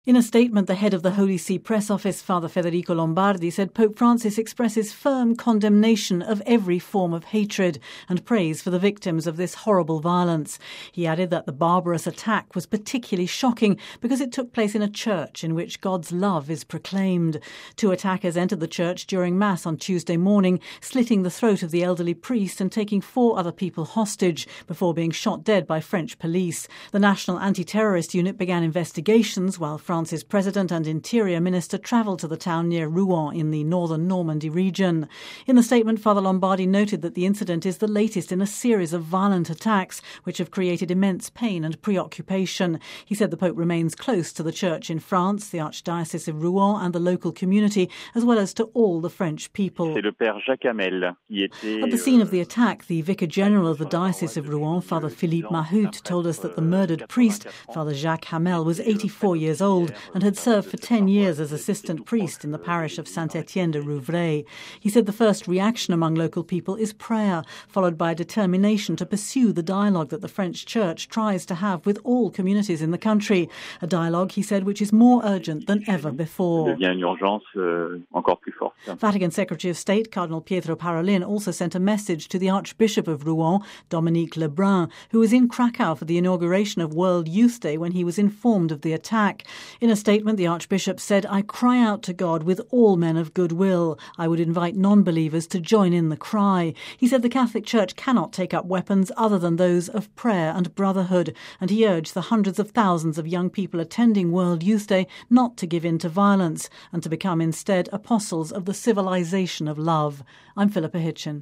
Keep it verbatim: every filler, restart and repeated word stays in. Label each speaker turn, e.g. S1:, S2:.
S1: In a statement, the head of the Holy See Press Office, Father Federico Lombardi, said Pope Francis expresses firm condemnation of every form of hatred and prays for the victims of this horrible violence. He added that the barbarous attack was particularly shocking because it took place in a church in which God's love is proclaimed. Two attackers entered the church during Mass on Tuesday morning, slitting the throat of the elderly priest and taking four other people hostage before being shot dead by French police. The National Anti-Terrorist Unit began investigations while France's President and Interior Minister travelled to the town near Rouen in the northern Normandy region. In the statement, Father Lombardi noted that the incident is the latest in a series of violent attacks which have created immense pain and preoccupation. He said the Pope remains close to the Church in France, the Archdiocese of Rouen and the local community, as well as to all the French people. At the scene of the attack, the Vicar General of the Diocese of Rouen, Father Philippe Mahut, told us that the murdered priest, Father Jacques Hamel, was eighty-four years old and had served for ten years as assistant priest in the parish of Saint-Étienne de Rouvray. He said the first reaction among local people is prayer, followed by a determination to pursue the dialogue that the French Church tries to have with all communities in the country. A dialogue, he said, which is more urgent than ever before. Vatican Secretary of State Cardinal Pietro Parolin also sent a message to the Archbishop of Rouen, Dominique Lebrun, who was in Krakow for the inauguration of World Youth Day when he was informed of the attack. In a statement, the Archbishop said, "I cry out to God with all men of goodwill. I would invite non-believers to join in the cry." He said the Catholic Church cannot take up weapons other than those of prayer and brotherhood, and he urged the hundreds of thousands of young people attending World Youth Day not to give in to violence and to become instead apostles of the civilization of love. I'm Philippa Hitchin.